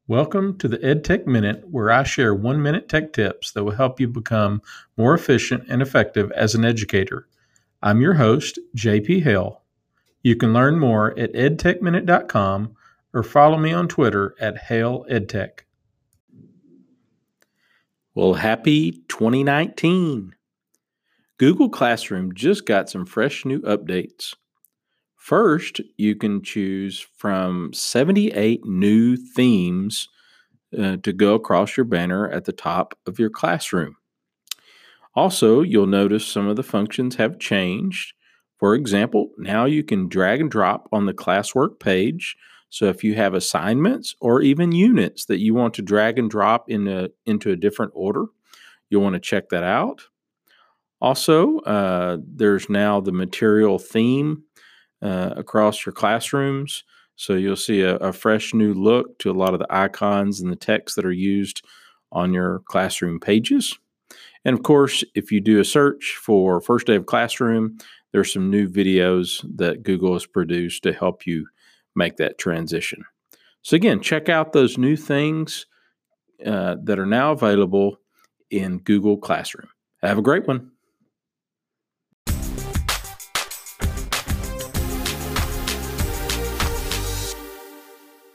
Welcome to the EdTech Minute, where I share 1 minute tech tips that will help you become more efficient and effective as an educator. I'm your host, JP Hale. You can learn more at edtechminute.com or follow me on Twitter at HaleEdTech. Well, happy 2019. Google Classroom just got some fresh new updates. First, you can choose from 78 new themes to go across your banner at the top of your classroom. Also, you'll notice some of the functions have changed. For example, now you can drag and drop on the classwork page. So if you have assignments or even units that you want to drag and drop into a different order, you'll want to check that out. Also, there's now the material theme across your classrooms. So you'll see a fresh new look to a lot of the icons and the text that are used on your classroom pages. And of course, if you do a search for First Day of Classroom, there's some new videos that Google has produced to help you make that transition. So again, check out those new things that are now available in Google Classroom. Have a great one.